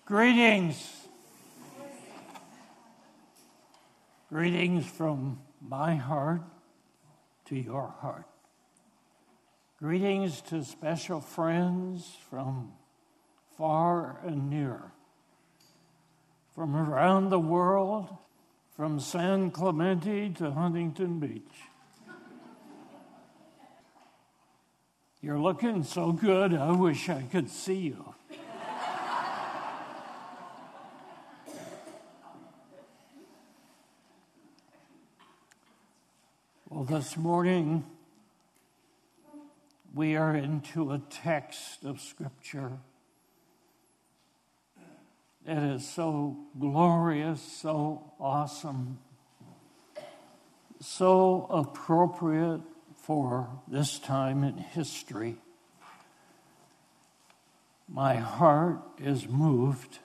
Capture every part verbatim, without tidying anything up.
Greetings. Greetings from my heart to your heart. Greetings to special friends from far and near, from around the world, from San Clemente to Huntington Beach. You're looking so good, I wish I could see you. Well, this morning, we are into a text of Scripture that is so glorious, so awesome, so appropriate for this time in history. My heart is moved.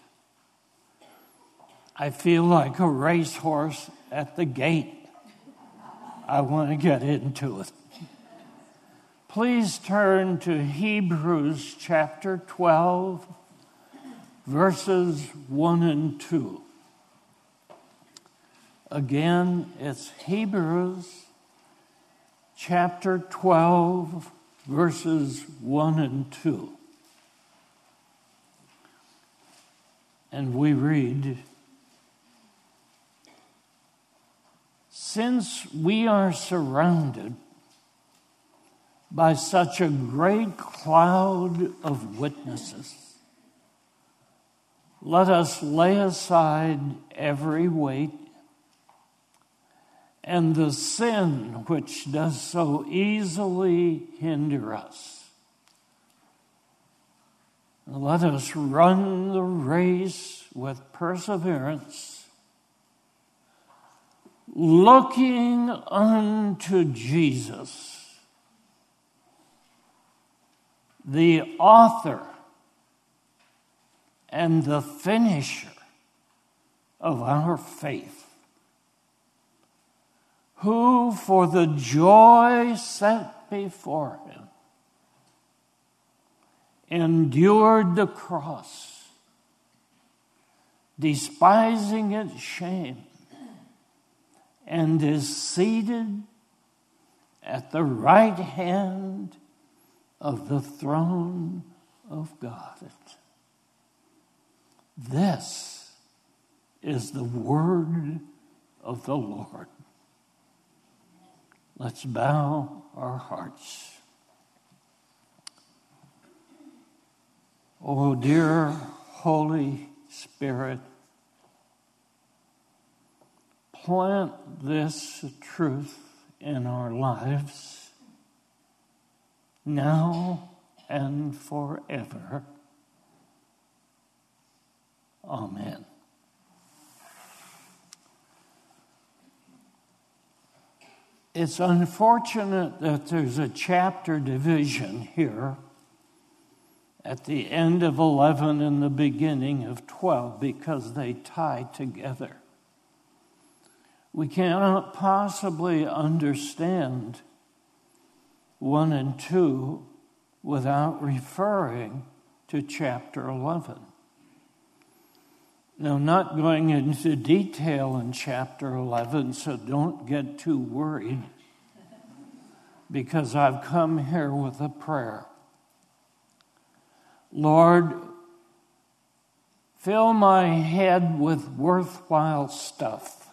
I feel like a racehorse at the gate. I want to get into it. Please turn to Hebrews chapter twelve, verses one and two. Again, it's Hebrews chapter twelve, verses one and two. And we read, "Since we are surrounded by such a great cloud of witnesses, let us lay aside every weight and the sin which does so easily hinder us. Let us run the race with perseverance, looking unto Jesus, the author and the finisher of our faith, who for the joy set before him endured the cross, despising its shame, and is seated at the right hand of the throne of God." This is the word of the Lord. Let's bow our hearts. Oh, dear Holy Spirit, plant this truth in our lives now and forever. Amen. It's unfortunate that there's a chapter division here at the end of eleven and the beginning of twelve because they tie together. We cannot possibly understand one and two without referring to chapter eleven. Now, I'm not going into detail in chapter eleven, so don't get too worried, because I've come here with a prayer. Lord, fill my head with worthwhile stuff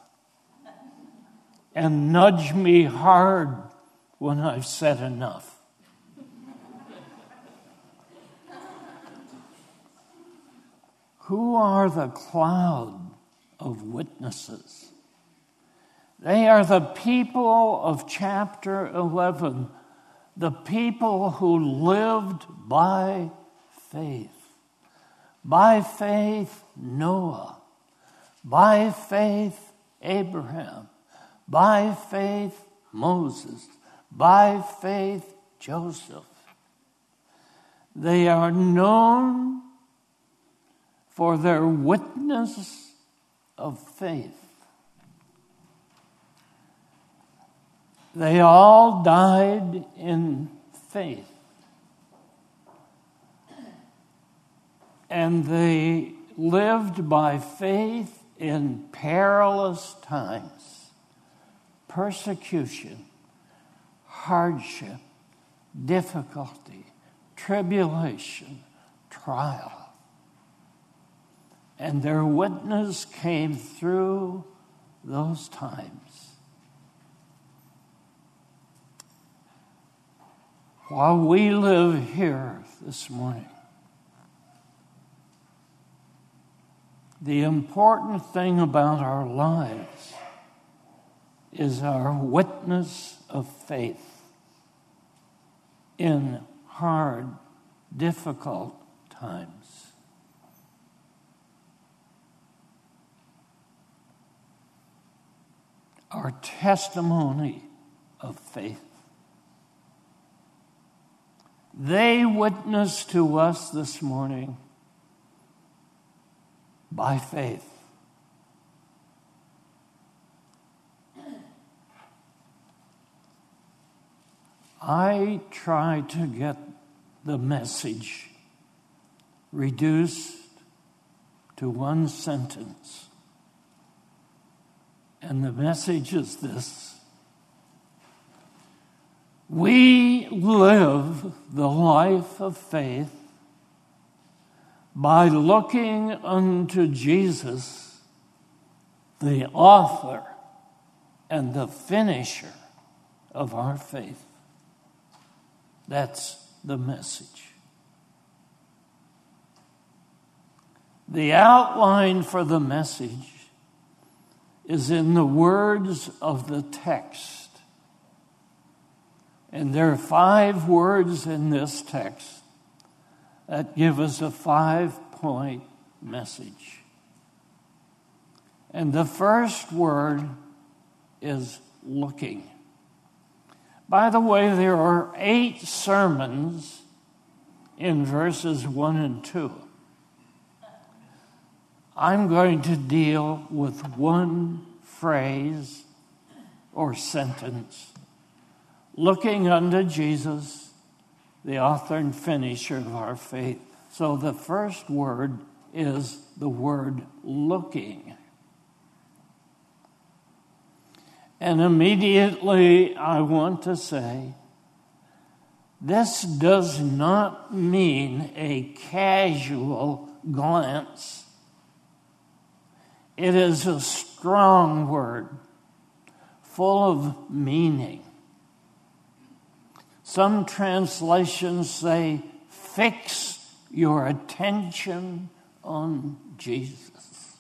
and nudge me hard when I've said enough. Who are the cloud of witnesses? They are the people of chapter eleven, the people who lived by faith. By faith, Noah. By faith, Abraham. By faith, Moses. By faith, Joseph. They are known for their witness of faith. They all died in faith. And they lived by faith in perilous times, persecution, hardship, difficulty, tribulation, trial. And their witness came through those times. While we live here this morning, the important thing about our lives is our witness of faith in hard, difficult times. Our testimony of faith. They witness to us this morning by faith. I try to get the message reduced to one sentence. And the message is this: we live the life of faith by looking unto Jesus, the author and the finisher of our faith. That's the message. The outline for the message is in the words of the text. And there are five words in this text that give us a five-point message. And the first word is looking. By the way, there are eight sermons in verses one and two. I'm going to deal with one phrase or sentence. Looking unto Jesus, the author and finisher of our faith. So the first word is the word looking. And immediately I want to say, this does not mean a casual glance. It is a strong word, full of meaning. Some translations say, fix your attention on Jesus.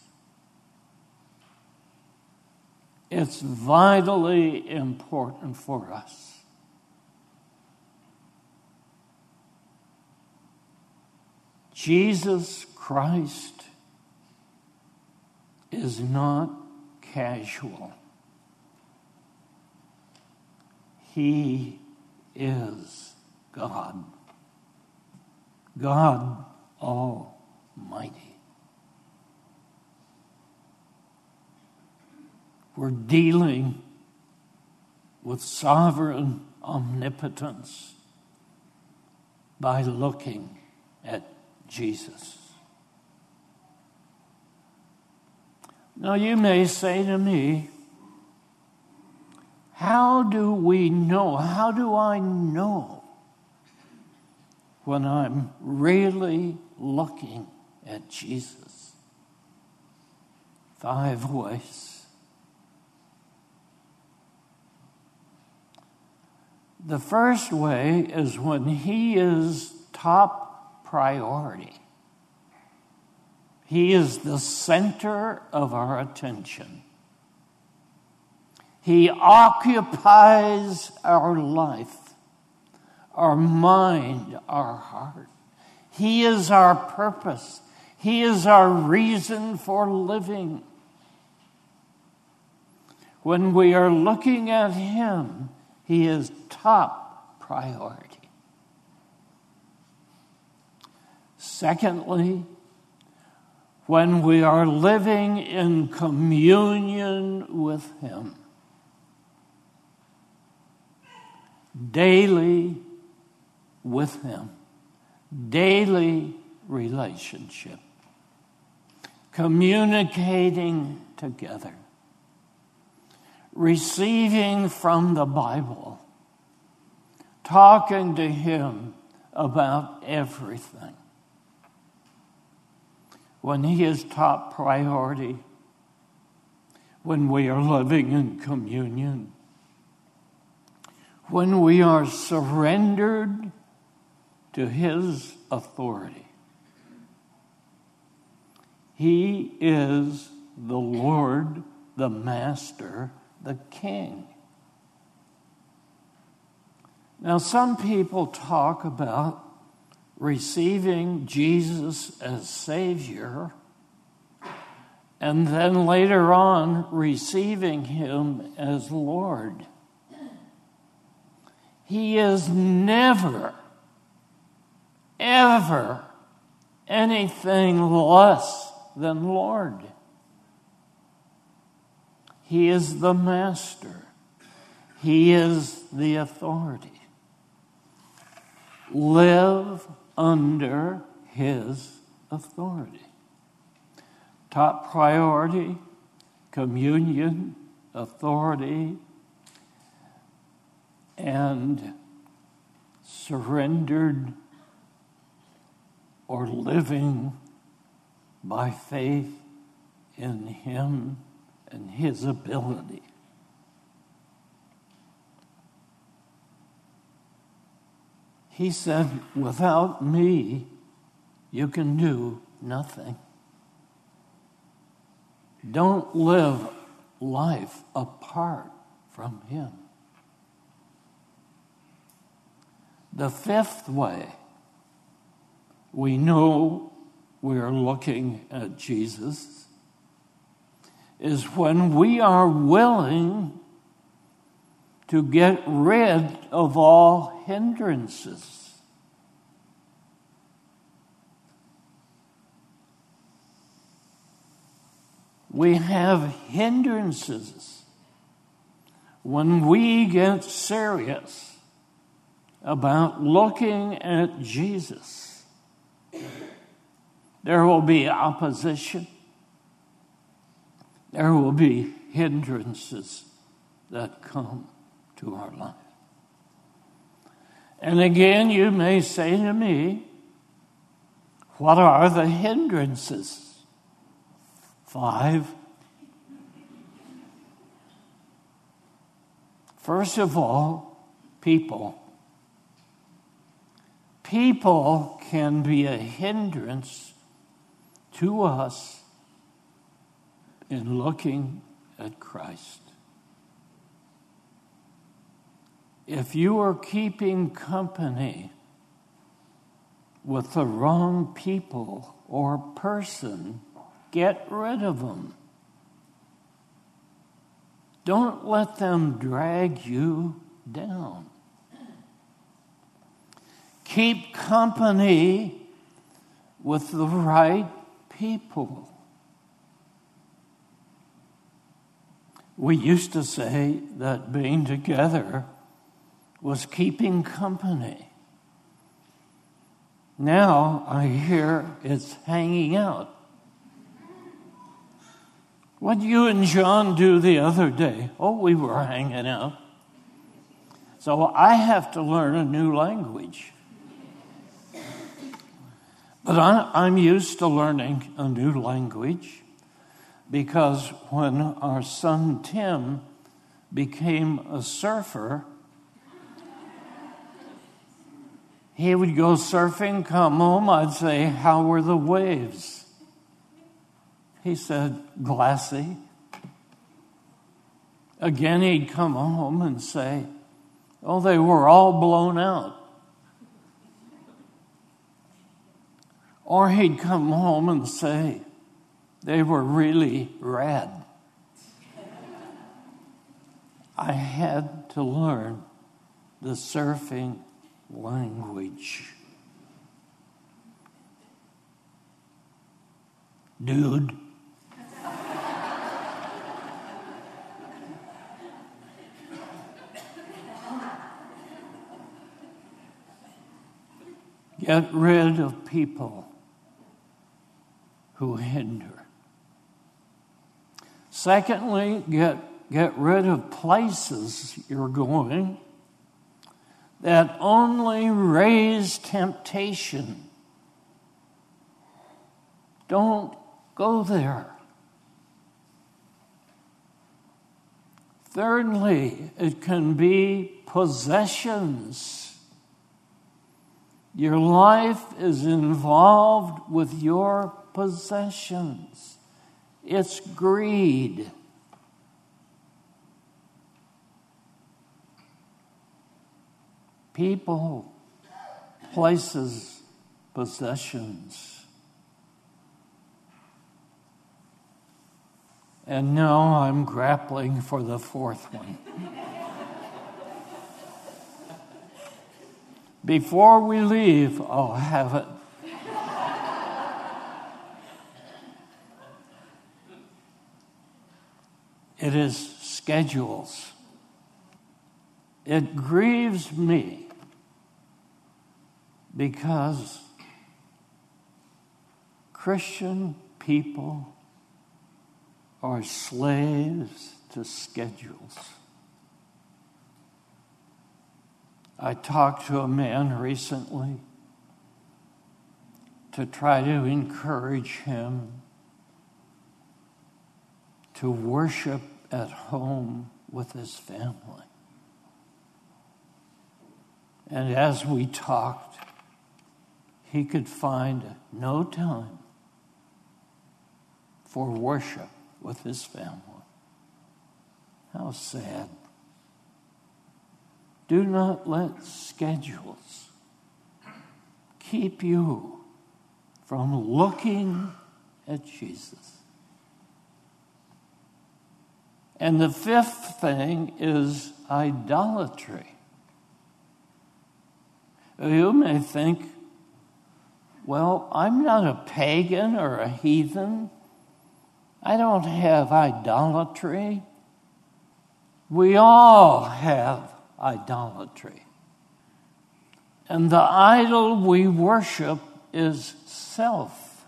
It's vitally important for us. Jesus Christ is not casual. He is God. God Almighty. We're dealing with sovereign omnipotence by looking at Jesus. Now you may say to me, how do we know, how do I know when I'm really looking at Jesus? Five ways. The first way is when he is top priority. He is the center of our attention. He occupies our life, our mind, our heart. He is our purpose. He is our reason for living. When we are looking at him, he is top priority. Secondly, when we are living in communion with him, daily with him, daily relationship. communicating together, receiving from the Bible, talking to Him about everything. When He is top priority, when we are living in communion, when we are surrendered to His authority. He is the Lord, the Master, the King. Now, some people talk about receiving Jesus as Savior and then later on receiving Him as Lord. He is never, ever anything less than Lord. He is the Master. He is the authority. Live under His authority. Top priority, communion, authority, and surrendered or living by faith in Him and His ability. He said, without me, you can do nothing. Don't live life apart from Him. The fifth way we know we are looking at Jesus is when we are willing to get rid of all hindrances. We have hindrances when we get serious about looking at Jesus. There will be opposition. There will be hindrances that come to our life. And again, you may say to me, what are the hindrances? Five. First of all, people. People can be a hindrance to us in looking at Christ. If you are keeping company with the wrong people or person, get rid of them. Don't let them drag you down. Keep company with the right people. We used to say that being together was keeping company. Now I hear it's hanging out. What did you and John do the other day? Oh, we were hanging out. So I have to learn a new language. But I, I'm used to learning a new language because when our son Tim became a surfer, he would go surfing, come home, I'd say, how were the waves? He said, glassy. Again, he'd come home and say, oh, they were all blown out. Or he'd come home and say, they were really rad. I had to learn the surfing language. Dude. Get rid of people who hinder. Secondly, get, get rid of places you're going that only raise temptation. Don't go there. Thirdly, it can be possessions. Your life is involved with your possessions. It's greed. People, places, possessions. And now I'm grappling for the fourth one. Before we leave, I'll have it. It is schedules. It grieves me because Christian people are slaves to schedules. I talked to a man recently to try to encourage him to worship at home with his family. And as we talked, he could find no time for worship with his family. How sad. Do not let schedules keep you from looking at Jesus. And the fifth thing is idolatry. You may think, well, I'm not a pagan or a heathen. I don't have idolatry. We all have idolatry. And the idol we worship is self.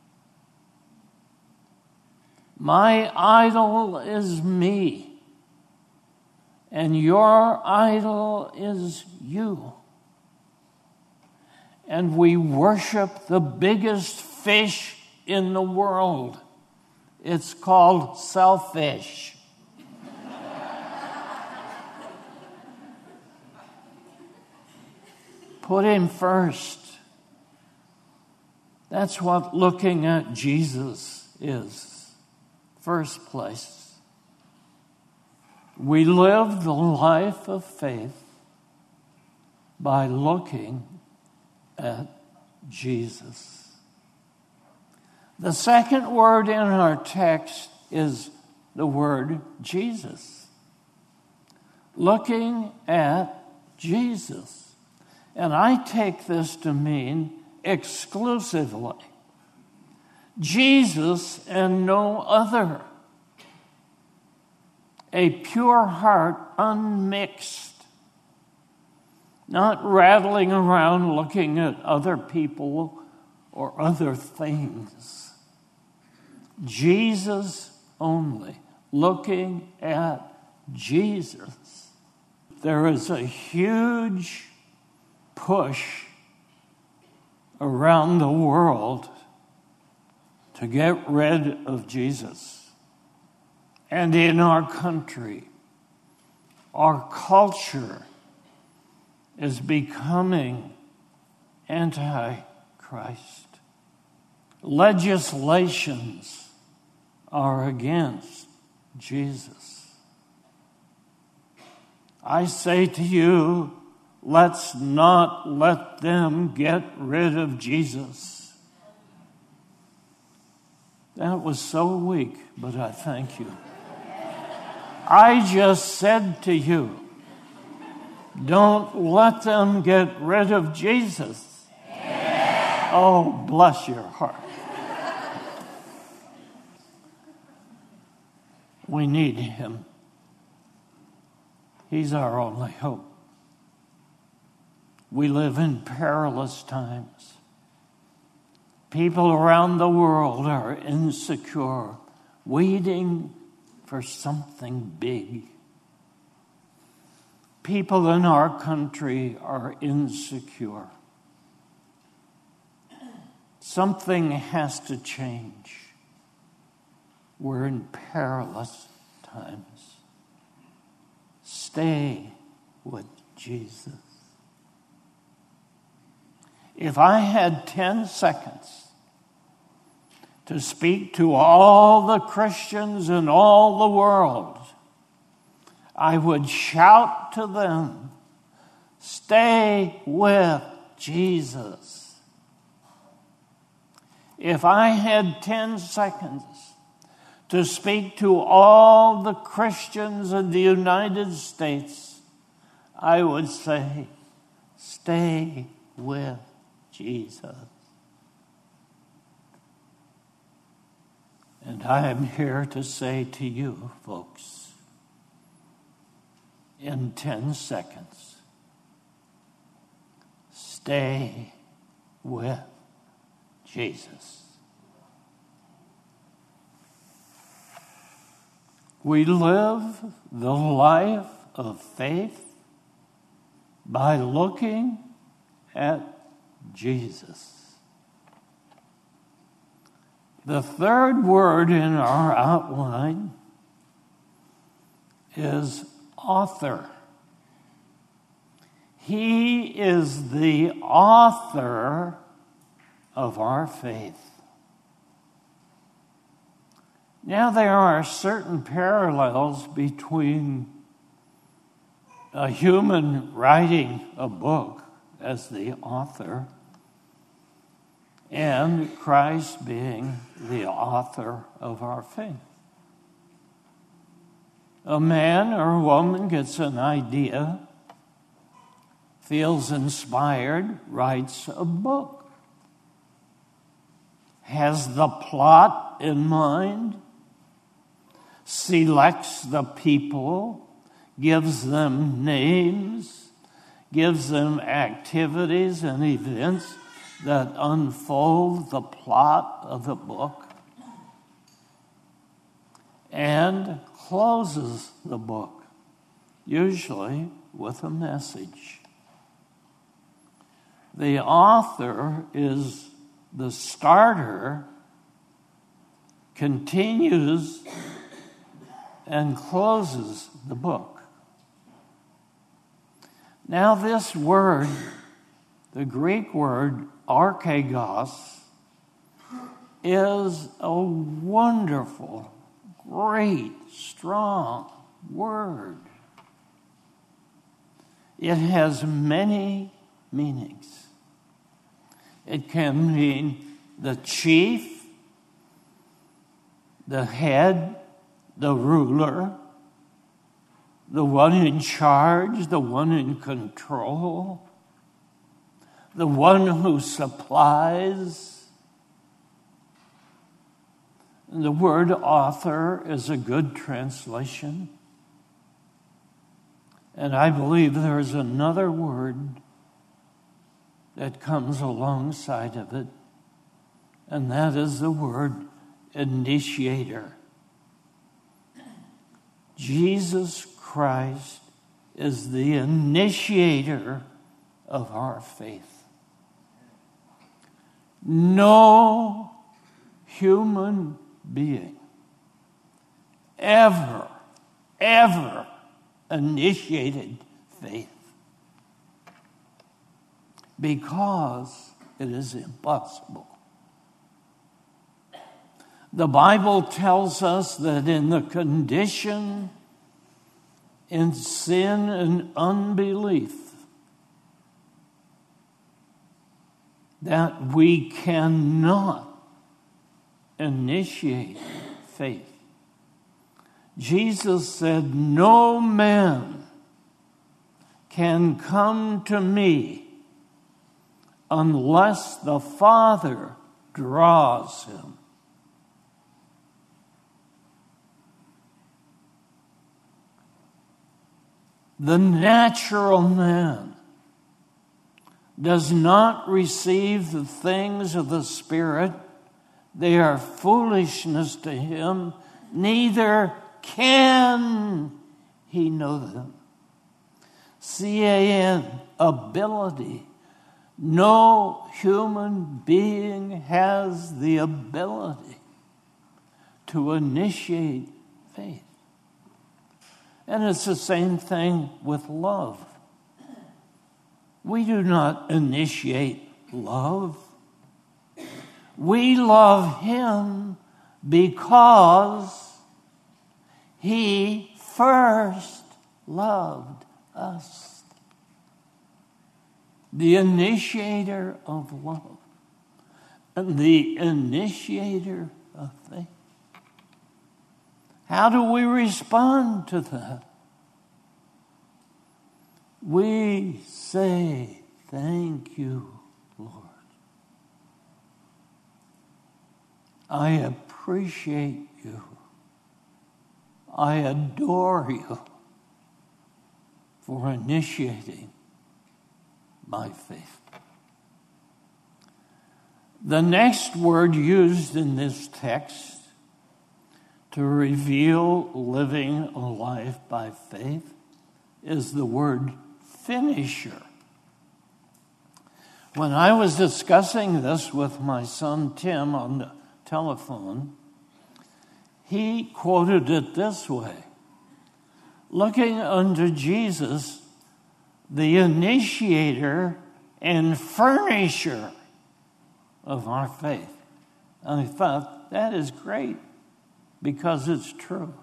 My idol is me, and your idol is you. And we worship the biggest fish in the world. It's called selfish. Put him first. That's what looking at Jesus is. First place. We live the life of faith by looking at Jesus. The second word in our text is the word Jesus. Looking at Jesus. And I take this to mean exclusively Jesus and no other. A pure heart unmixed. Not rattling around looking at other people or other things. Jesus only. Looking at Jesus. There is a huge push around the world to get rid of Jesus. And in our country, our culture is becoming anti-Christ. Legislations are against Jesus. I say to you, let's not let them get rid of Jesus. That was so weak, but I thank you. I just said to you, don't let them get rid of Jesus. Yeah. Oh, bless your heart. We need him. He's our only hope. We live in perilous times. People around the world are insecure, waiting for something big. People in our country are insecure. Something has to change. We're in perilous times. Stay with Jesus. If I had ten seconds to speak to all the Christians in all the world, I would shout to them, stay with Jesus. If I had ten seconds to speak to all the Christians in the United States, I would say, stay with Jesus. And I am here to say to you, folks, in ten seconds, stay with Jesus. We live the life of faith by looking at Jesus. The third word in our outline is author. He is the author of our faith. Now, there are certain parallels between a human writing a book as the author and Christ being the author of our faith. A man or a woman gets an idea, feels inspired, writes a book, has the plot in mind, selects the people, gives them names, gives them activities and events that unfold the plot of the book, and closes the book, usually with a message. The author is the starter, continues, and closes the book. Now, this word, the Greek word archegos, is a wonderful, great, strong word. It has many meanings. It can mean the chief, the head, the ruler, the one in charge, the one in control, the one who supplies. The word author is a good translation. And I believe there's another word that comes alongside of it, and that is the word initiator. Jesus Christ is the initiator of our faith. No human being ever, ever initiated faith, because it is impossible. The Bible tells us that in the condition in sin and unbelief, that we cannot initiate faith. Jesus said, "No man can come to me unless the Father draws him." The natural man does not receive the things of the Spirit. They are foolishness to him, neither can he know them? C A N, ability. No human being has the ability to initiate faith. And it's the same thing with love. We do not initiate love. We love him because he first loved us. The initiator of love and the initiator of faith. How do we respond to that? We say, thank you, Lord. I appreciate you. I adore you for initiating my faith. The next word used in this text to reveal living a life by faith is the word finisher. When I was discussing this with my son Tim on the telephone, he quoted it this way: looking unto Jesus, the initiator and furnisher of our faith. And I thought, that is great, because it's true.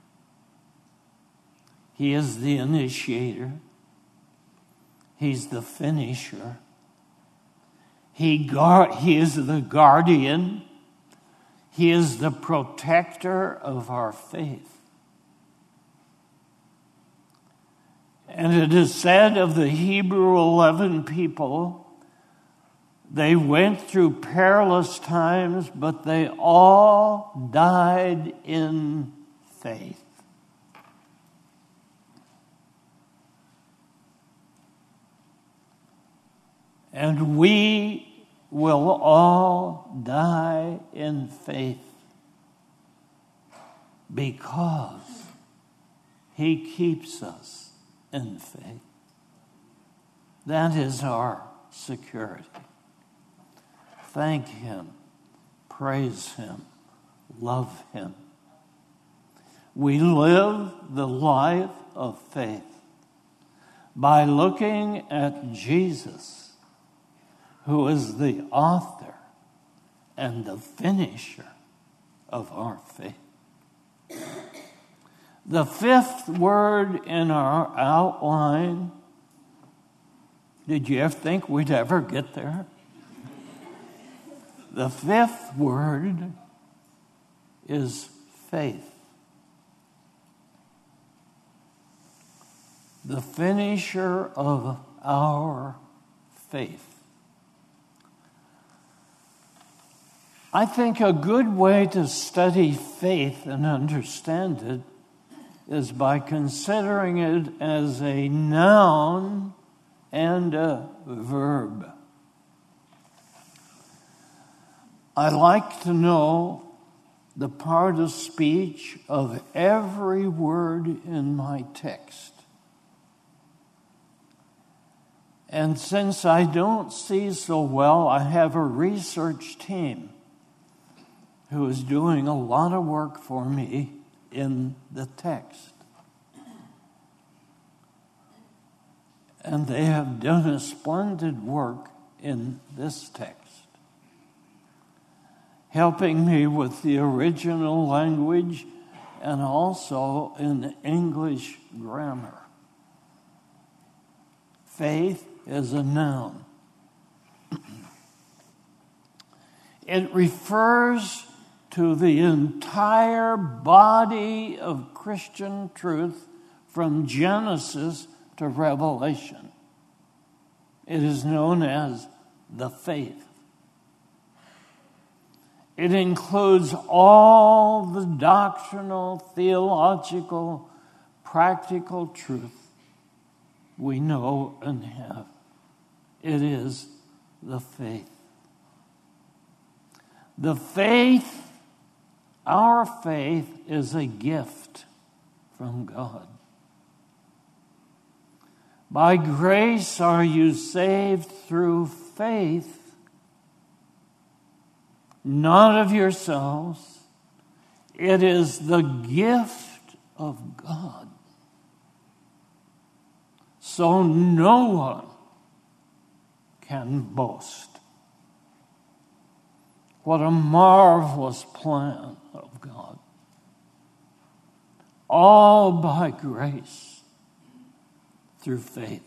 He is the initiator. He's the finisher. He, guard, he is the guardian. He is the protector of our faith. And it is said of the Hebrew eleven people, they went through perilous times, but they all died in faith. And we will all die in faith because he keeps us in faith. That is our security. Thank him, praise him, love him. We live the life of faith by looking at Jesus, who is the author and the finisher of our faith. The fifth word in our outline, did you ever think we'd ever get there? The fifth word is faith. The finisher of our faith. I think a good way to study faith and understand it is by considering it as a noun and a verb. I like to know the part of speech of every word in my text. And since I don't see so well, I have a research team who is doing a lot of work for me in the text. And they have done a splendid work in this text, helping me with the original language and also in English grammar. Faith is a noun. It refers to the entire body of Christian truth from Genesis to Revelation. It is known as the faith. It includes all the doctrinal, theological, practical truth we know and have. It is the faith. The faith, our faith, is a gift. from God. By grace are you saved through faith, not of yourselves. It is the gift of God. So no one can boast. What a marvelous plan of God. All by grace through faith.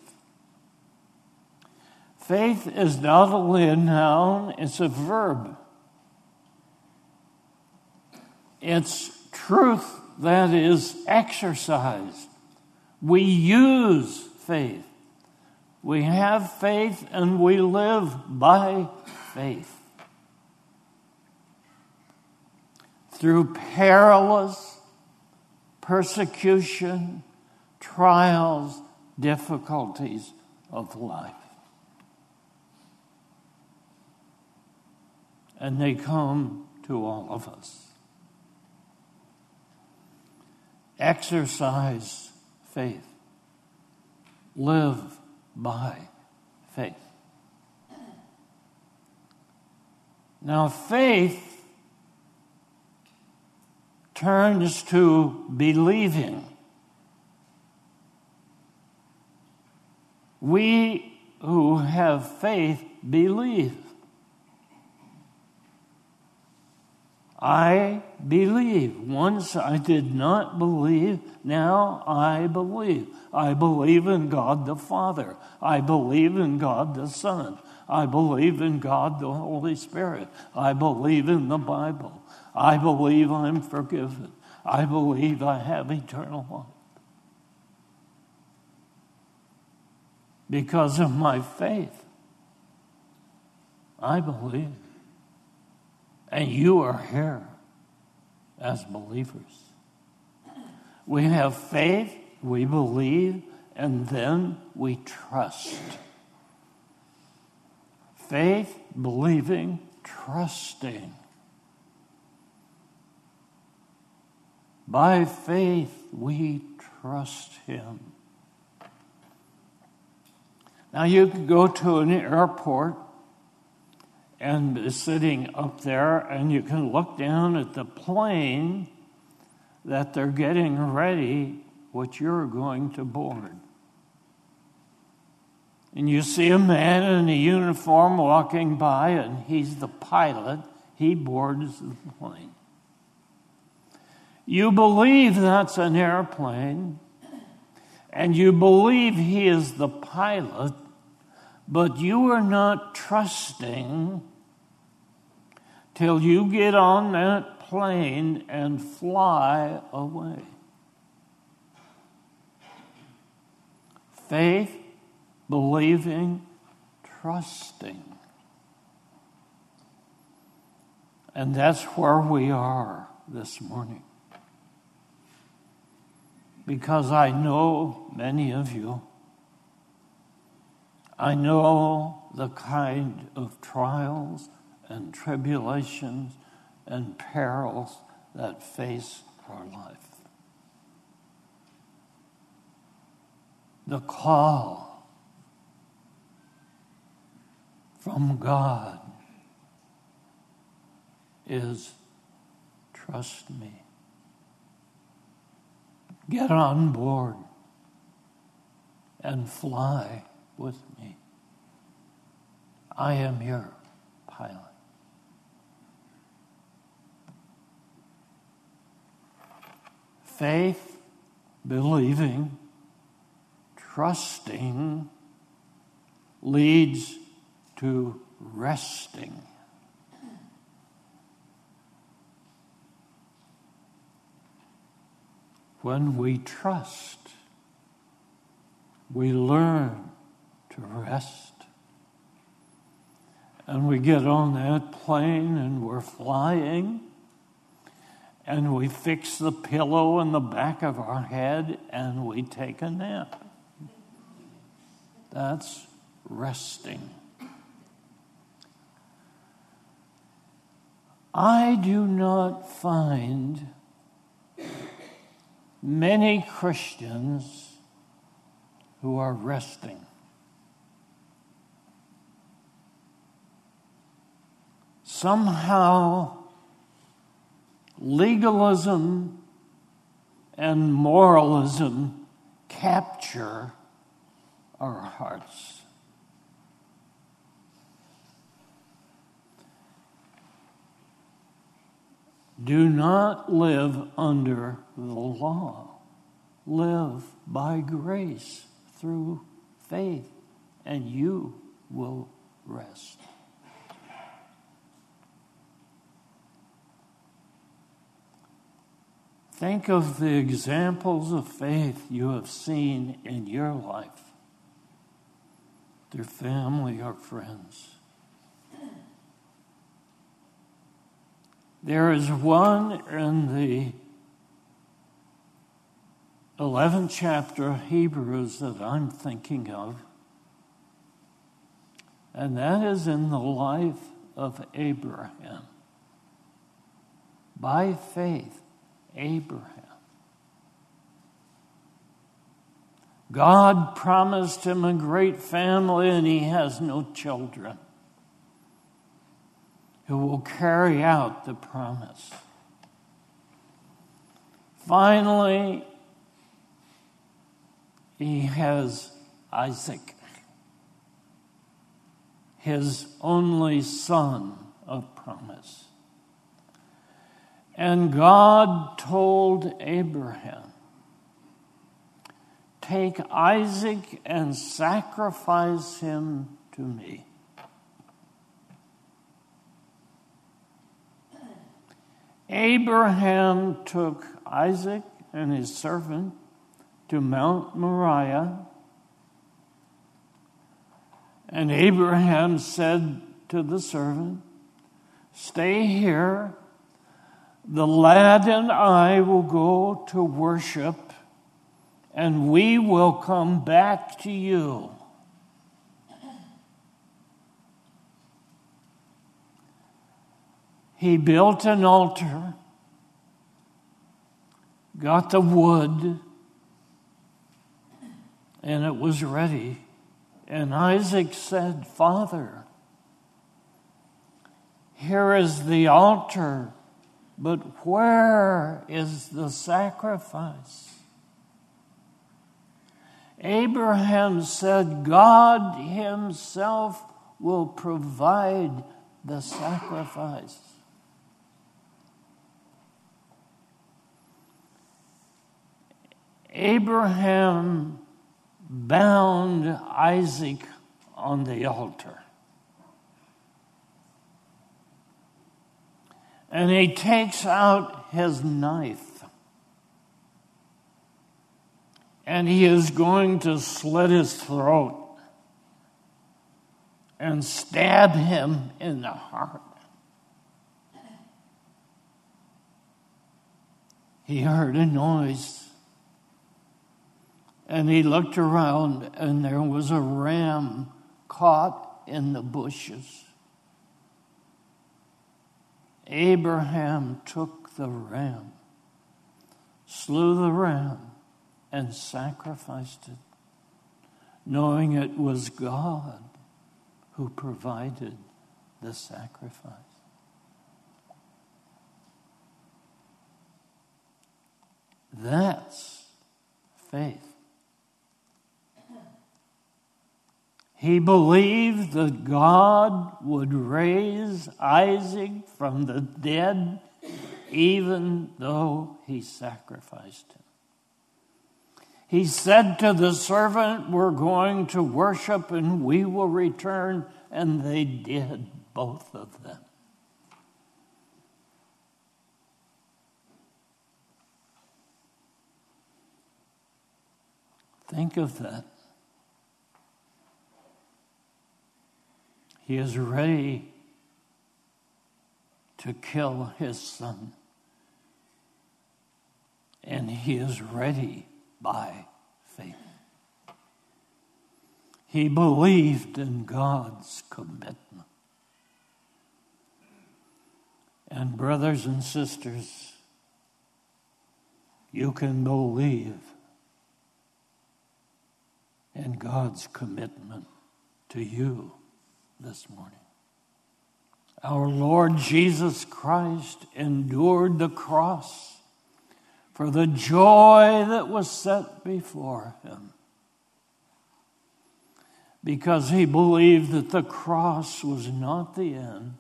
Faith is not only a noun, it's a verb. It's truth that is exercised. We use faith. We have faith and we live by faith. Through perilous persecution, trials, difficulties of life. And they come to all of us. Exercise faith. Live by faith. Now, faith turns to believing. We who have faith believe. I believe. Once I did not believe, now I believe. I believe in God the Father. I believe in God the Son. I believe in God the Holy Spirit. I believe in the Bible. I believe I'm forgiven. I believe I have eternal life. Because of my faith, I believe. And you are here as believers. We have faith, we believe, and then we trust. Faith, believing, trusting. By faith, we trust Him. Now, you could go to an airport and be sitting up there, and you can look down at the plane that they're getting ready, which you're going to board. And you see a man in a uniform walking by, and he's the pilot. He boards the plane. You believe that's an airplane, and you believe he is the pilot, but you are not trusting till you get on that plane and fly away. Faith, believing, trusting. And that's where we are this morning. Because I know many of you. I know the kind of trials and tribulations and perils that face our life. The call from God is trust me. Get on board and fly with me. I am your pilot. Faith, believing, trusting leads to resting. When we trust, we learn to rest. And we get on that plane and we're flying, and we fix the pillow in the back of our head and we take a nap. That's resting. I do not find many Christians who are resting. Somehow, legalism and moralism capture our hearts. Do not live under the law. Live by grace through faith, and you will rest. Think of the examples of faith you have seen in your life, through family or friends. There is one in the eleventh chapter of Hebrews that I'm thinking of, and that is in the life of Abraham. By faith, Abraham. God promised him a great family, and he has no children who will carry out the promise. Finally, he has Isaac, his only son of promise. And God told Abraham, take Isaac and sacrifice him to me. Abraham took Isaac and his servant to Mount Moriah, and Abraham said to the servant, stay here. The lad and I will go to worship, and we will come back to you. He built an altar, got the wood, and it was ready. And Isaac said, Father, here is the altar, but where is the sacrifice? Abraham said, God himself will provide the sacrifice. Abraham bound Isaac on the altar. And he takes out his knife. And he is going to slit his throat and stab him in the heart. He heard a noise. And he looked around, and there was a ram caught in the bushes. Abraham took the ram, slew the ram, and sacrificed it, knowing it was God who provided the sacrifice. That's faith. He believed that God would raise Isaac from the dead, even though he sacrificed him. He said to the servant, we're going to worship and we will return. And they did, both of them. Think of that. He is ready to kill his son. And he is ready by faith. He believed in God's commitment. And brothers and sisters, you can believe in God's commitment to you this morning. Our Lord Jesus Christ endured the cross for the joy that was set before him, because he believed that the cross was not the end,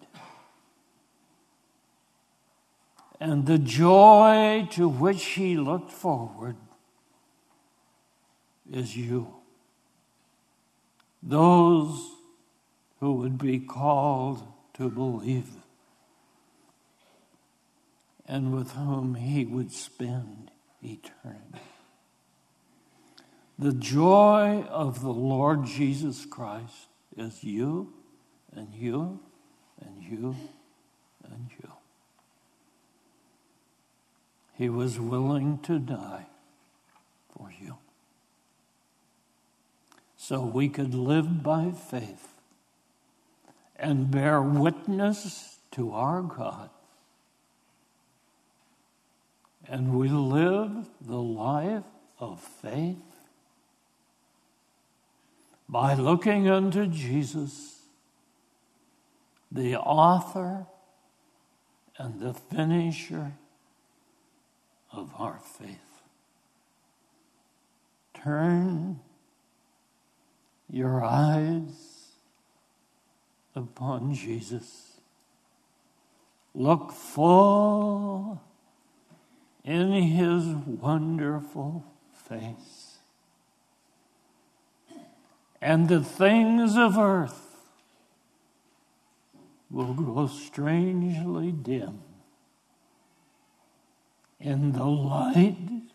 and the joy to which he looked forward is you. Those who would be called to believe, and with whom he would spend eternity. The joy of the Lord Jesus Christ is you, and you, and you, and you. He was willing to die for you, so we could live by faith and bear witness to our God. And we live the life of faith by looking unto Jesus, the author and the finisher of our faith. Turn your eyes upon Jesus. Look full in his wonderful face, and the things of earth will grow strangely dim in the light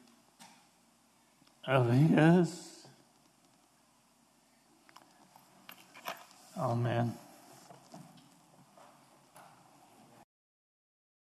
of his. Amen.